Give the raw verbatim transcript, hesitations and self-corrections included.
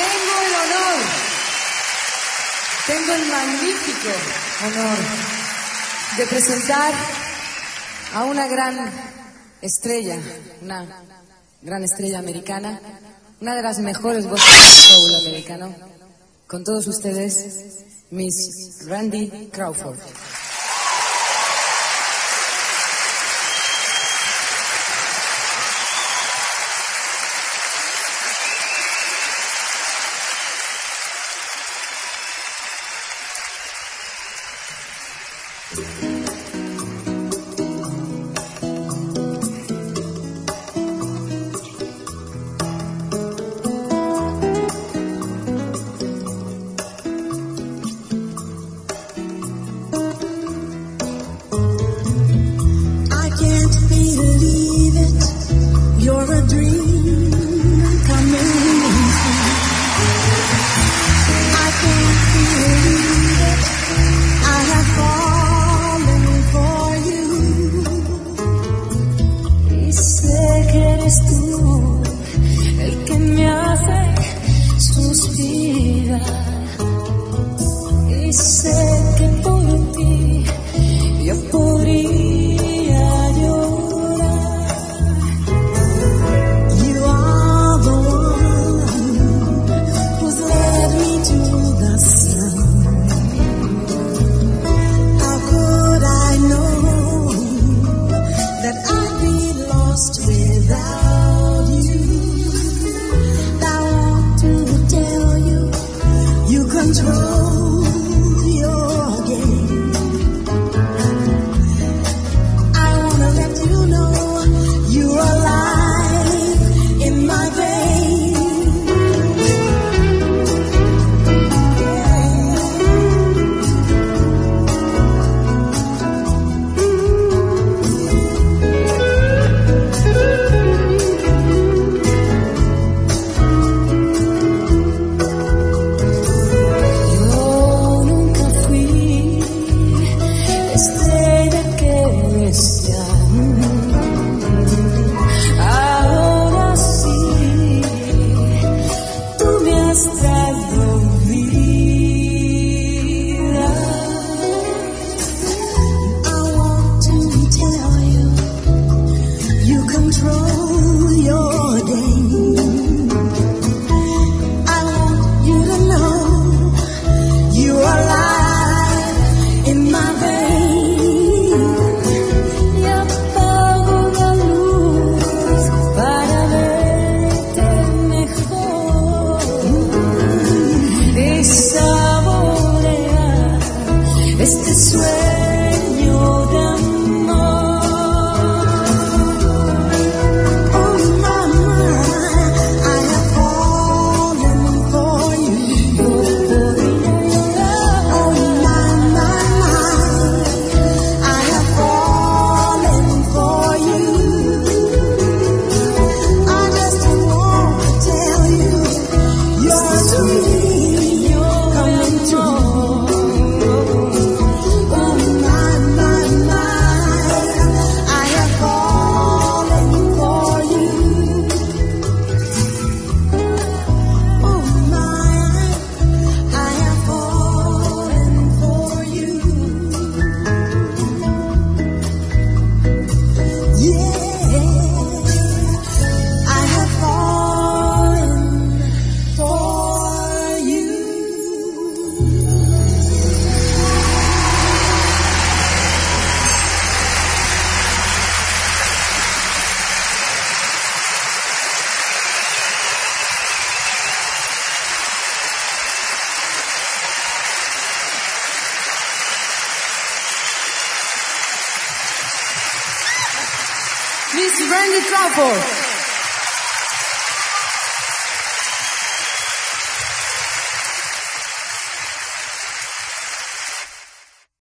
Tengo el honor, tengo el magnífico honor de presentar a una gran estrella, una gran estrella americana, una de las mejores voces del soul americano. Con todos ustedes, Miss Randy Crawford. Y sé que por ti yo podría llorar. You are the one who's led me to the sun. How could I know that I'd be lost without you? I want to tell you, you control your game. I wanna let you know you're alive in my veins. Control your game. I want you to know you are alive in my veins. Y apago la luz para verte mejor y saborear este sueño de amor. Miss Randy Crawford.